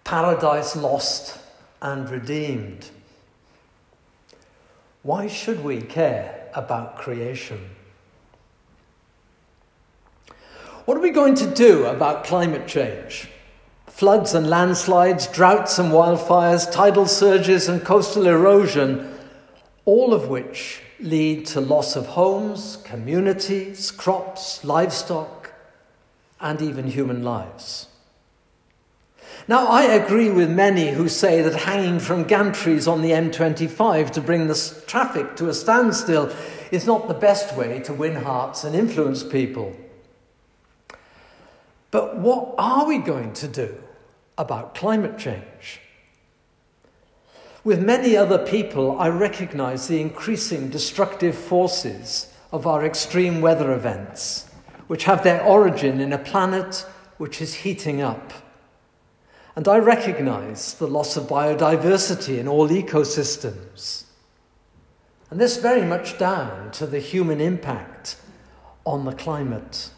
paradise lost and redeemed. Why should we care about creation? What are we going to do about climate change? Floods and landslides, droughts and wildfires, tidal surges and coastal erosion, all of which lead to loss of homes, communities, crops, livestock, and even human lives. Now, I agree with many who say that hanging from gantries on the M25 to bring the traffic to a standstill is not the best way to win hearts and influence people. But what are we going to do about climate change? With many other people, I recognise the increasing destructive forces of our extreme weather events, which have their origin in a planet which is heating up. And I recognise the loss of biodiversity in all ecosystems. And this very much down to the human impact on the climate.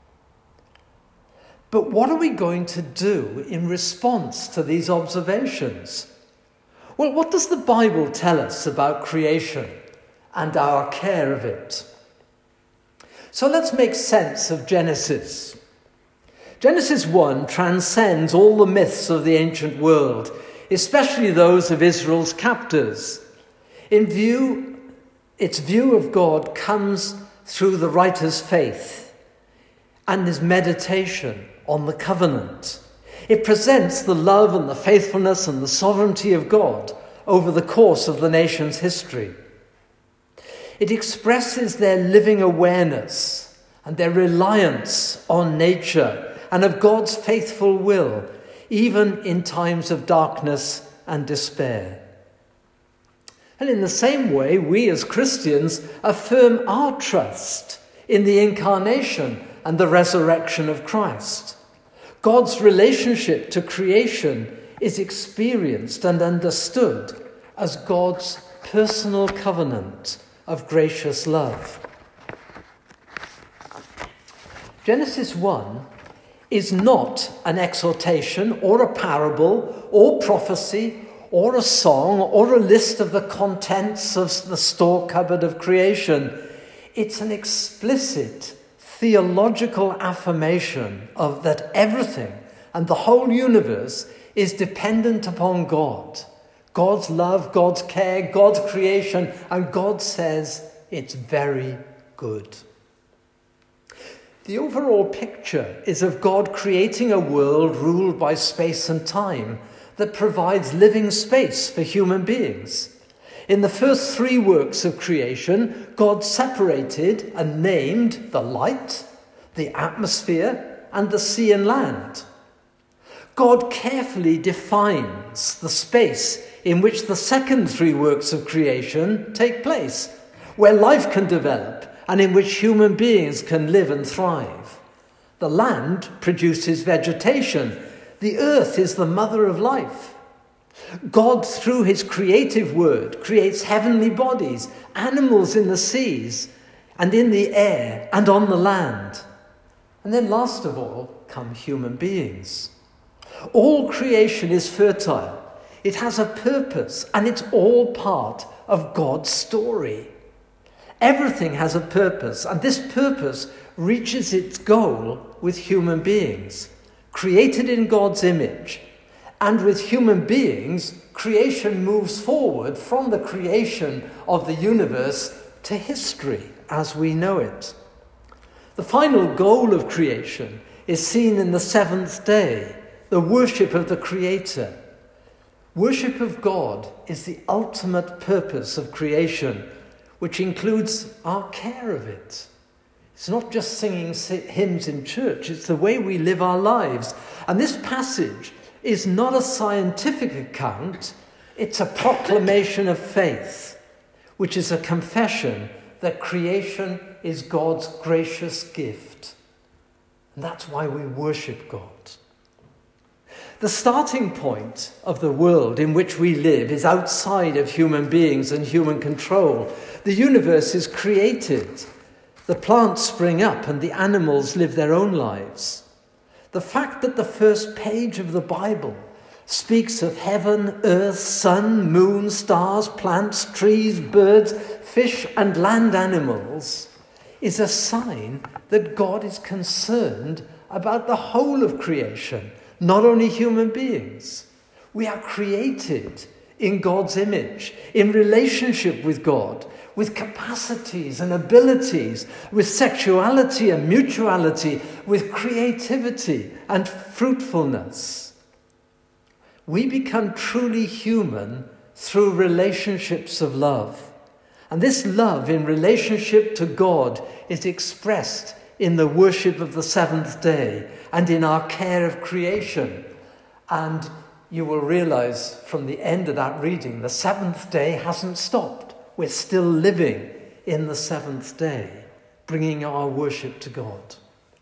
But what are we going to do in response to these observations? Well, what does the Bible tell us about creation and our care of it? So let's make sense of Genesis. Genesis 1 transcends all the myths of the ancient world, especially those of Israel's captors. Its view of God comes through the writer's faith and his meditation on the covenant. It presents the love and the faithfulness and the sovereignty of God over the course of the nation's history. It expresses their living awareness and their reliance on nature and of God's faithful will, even in times of darkness and despair. And in the same way, we as Christians affirm our trust in the incarnation and the resurrection of Christ. God's relationship to creation is experienced and understood as God's personal covenant of gracious love. Genesis 1 is not an exhortation or a parable or prophecy or a song or a list of the contents of the store cupboard of creation. It's an explicit theological affirmation of that everything and the whole universe is dependent upon God. God's love, God's care, God's creation, and God says it's very good. The overall picture is of God creating a world ruled by space and time that provides living space for human beings. In the first three works of creation, God separated and named the light, the atmosphere, and the sea and land. God carefully defines the space in which the second three works of creation take place, where life can develop and in which human beings can live and thrive. The land produces vegetation. The earth is the mother of life. God, through his creative word, creates heavenly bodies, animals in the seas and in the air and on the land. And then last of all come human beings. All creation is fertile. It has a purpose and it's all part of God's story. Everything has a purpose, and this purpose reaches its goal with human beings, created in God's image. And with human beings, creation moves forward from the creation of the universe to history as we know it. The final goal of creation is seen in the seventh day, the worship of the Creator. Worship of God is the ultimate purpose of creation, which includes our care of it. It's not just singing hymns in church, it's the way we live our lives. And this passage is not a scientific account, it's a proclamation of faith, which is a confession that creation is God's gracious gift. And that's why we worship God. The starting point of the world in which we live is outside of human beings and human control. The universe is created. The plants spring up and the animals live their own lives. The fact that the first page of the Bible speaks of heaven, earth, sun, moon, stars, plants, trees, birds, fish, and land animals, is a sign that God is concerned about the whole of creation, not only human beings. We are created in God's image, in relationship with God, with capacities and abilities, with sexuality and mutuality, with creativity and fruitfulness. We become truly human through relationships of love. And this love in relationship to God is expressed in the worship of the seventh day and in our care of creation. And you will realize from the end of that reading, the seventh day hasn't stopped. We're still living in the seventh day, bringing our worship to God.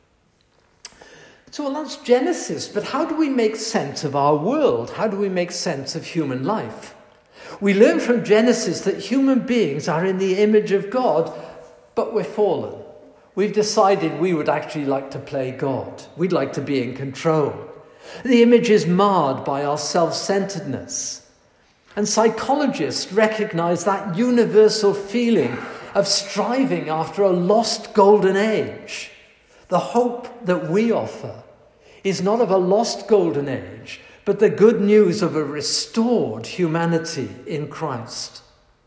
So, well, that's Genesis, but how do we make sense of our world? How do we make sense of human life? We learn from Genesis that human beings are in the image of God, but we're fallen. We've decided we would actually like to play God. We'd like to be in control. The image is marred by our self-centeredness. And psychologists recognize that universal feeling of striving after a lost golden age. The hope that we offer is not of a lost golden age, but the good news of a restored humanity in Christ.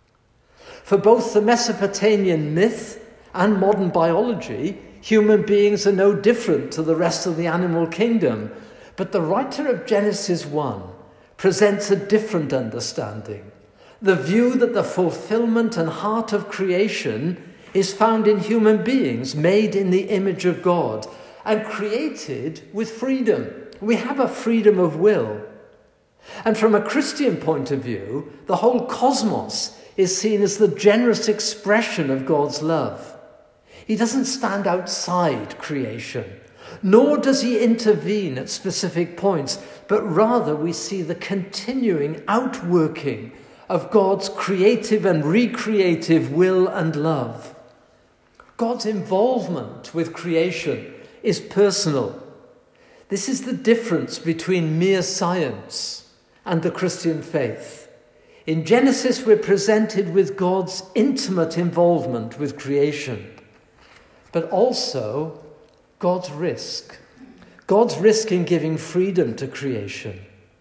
For both the Mesopotamian myth and modern biology, human beings are no different to the rest of the animal kingdom. But the writer of Genesis 1 presents a different understanding. The view that the fulfillment and heart of creation is found in human beings made in the image of God and created with freedom. We have a freedom of will. And from a Christian point of view, the whole cosmos is seen as the generous expression of God's love. He doesn't stand outside creation, nor does he intervene at specific points, but rather we see the continuing outworking of God's creative and recreative will and love. God's involvement with creation is personal. This is the difference between mere science and the Christian faith. In Genesis, we're presented with God's intimate involvement with creation, but also God's risk in giving freedom to creation.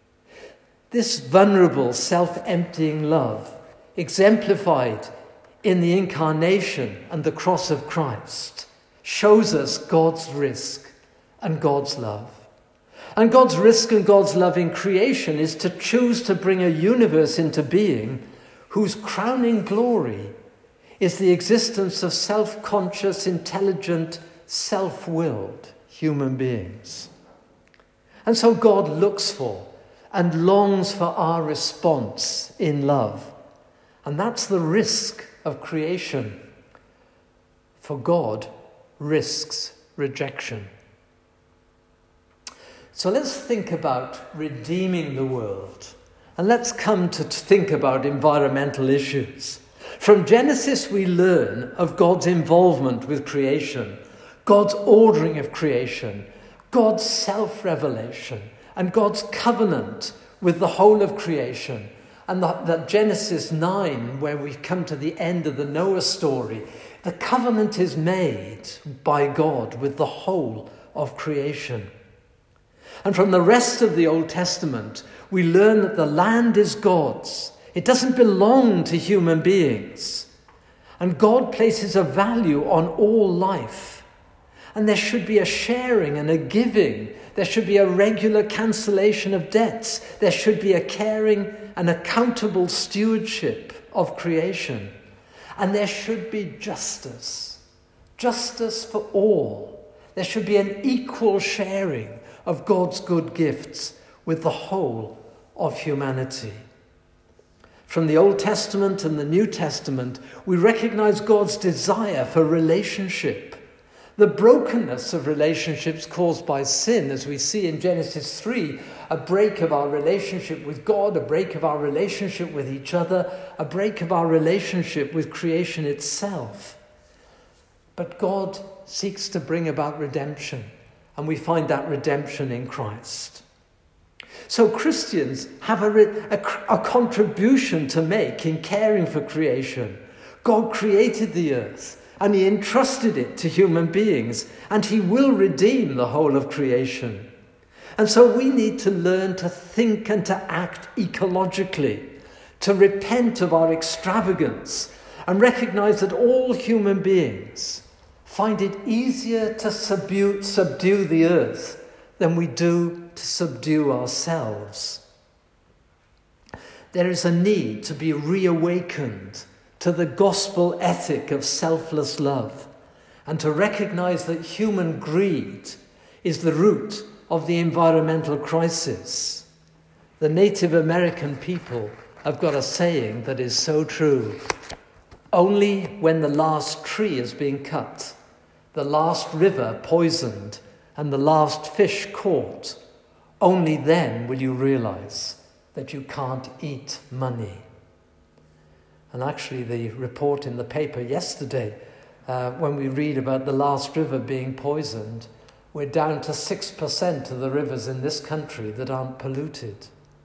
This vulnerable, self-emptying love, exemplified in the incarnation and the cross of Christ, shows us God's risk and God's love. And God's risk and God's love in creation is to choose to bring a universe into being whose crowning glory is the existence of self-conscious, intelligent, self-willed human beings. And so God looks for and longs for our response in love. And that's the risk of creation. For God risks rejection. So let's think about redeeming the world. And let's come to think about environmental issues. From Genesis, we learn of God's involvement with creation, God's ordering of creation, God's self-revelation, and God's covenant with the whole of creation. And that Genesis 9, where we come to the end of the Noah story, the covenant is made by God with the whole of creation. And from the rest of the Old Testament, we learn that the land is God's. It doesn't belong to human beings. And God places a value on all life. And there should be a sharing and a giving. There should be a regular cancellation of debts. There should be a caring and accountable stewardship of creation. And there should be justice. Justice for all. There should be an equal sharing of God's good gifts with the whole of humanity. From the Old Testament and the New Testament, we recognize God's desire for relationship. The brokenness of relationships caused by sin, as we see in Genesis 3, a break of our relationship with God, a break of our relationship with each other, a break of our relationship with creation itself. But God seeks to bring about redemption, and we find that redemption in Christ. So Christians have a contribution to make in caring for creation. God created the earth and he entrusted it to human beings, and he will redeem the whole of creation. And so we need to learn to think and to act ecologically, to repent of our extravagance and recognize that all human beings find it easier to subdue the earth than we do to subdue ourselves. There is a need to be reawakened to the gospel ethic of selfless love and to recognize that human greed is the root of the environmental crisis. The Native American people have got a saying that is so true. Only when the last tree is being cut, the last river poisoned, and the last fish caught, only then will you realize that you can't eat money. And actually the report in the paper yesterday, when we read about the last river being poisoned, we're down to 6% of the rivers in this country that aren't polluted.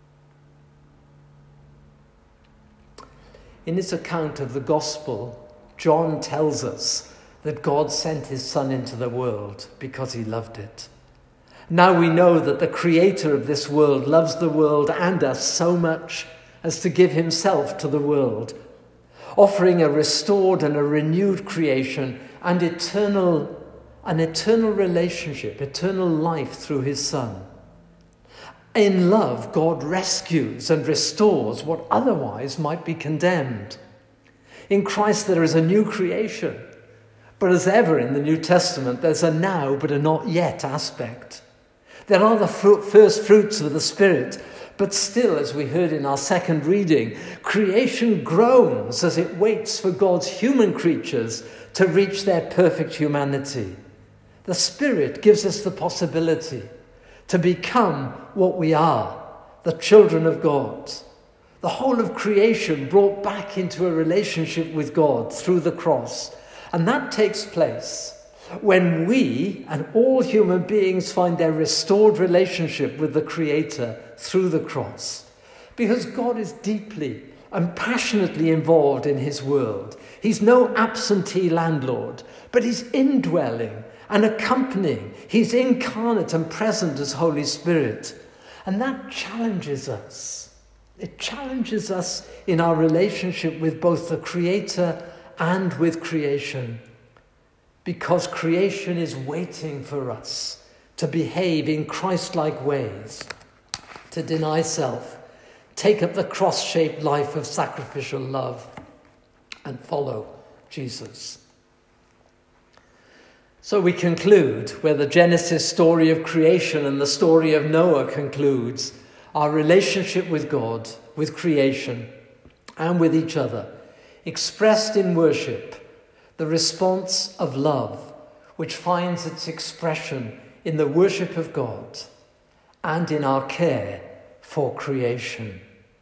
In his account of the gospel, John tells us that God sent his Son into the world because he loved it. Now we know that the creator of this world loves the world and us so much as to give himself to the world, offering a restored and a renewed creation and an eternal relationship, eternal life through his Son. In love, God rescues and restores what otherwise might be condemned. In Christ there is a new creation. But as ever in the New Testament, there's a now but a not yet aspect. There are the first fruits of the Spirit, but still, as we heard in our second reading, creation groans as it waits for God's human creatures to reach their perfect humanity. The Spirit gives us the possibility to become what we are, the children of God. The whole of creation brought back into a relationship with God through the cross. And that takes place when we and all human beings find their restored relationship with the Creator through the cross. Because God is deeply and passionately involved in his world. He's no absentee landlord, but he's indwelling and accompanying. He's incarnate and present as Holy Spirit. And that challenges us. It challenges us in our relationship with both the Creator and with creation. Because creation is waiting for us to behave in Christ-like ways, to deny self, take up the cross-shaped life of sacrificial love, and follow Jesus. So we conclude where the Genesis story of creation and the story of Noah concludes, our relationship with God, with creation, and with each other, expressed in worship, the response of love, which finds its expression in the worship of God and in our care for creation.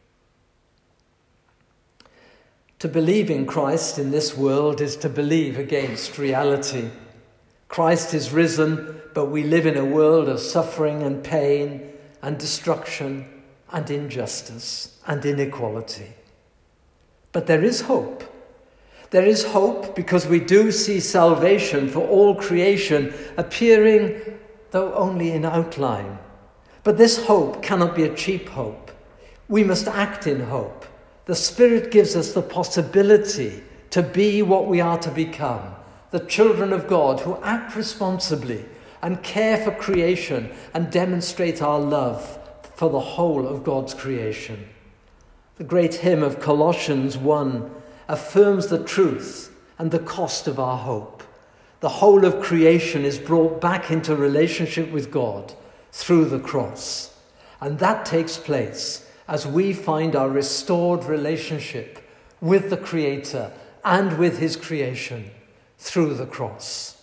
To believe in Christ in this world is to believe against reality. Christ is risen, but we live in a world of suffering and pain and destruction and injustice and inequality. But there is hope. There is hope because we do see salvation for all creation appearing, though only in outline. But this hope cannot be a cheap hope. We must act in hope. The Spirit gives us the possibility to be what we are to become, the children of God who act responsibly and care for creation and demonstrate our love for the whole of God's creation. The great hymn of Colossians 1 affirms the truth and the cost of our hope. The whole of creation is brought back into relationship with God through the cross. And that takes place as we find our restored relationship with the Creator and with his creation through the cross.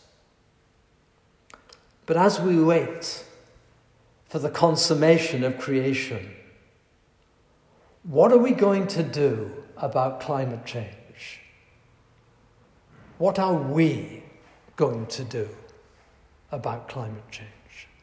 But as we wait for the consummation of creation, what are we going to do about climate change? What are we going to do about climate change?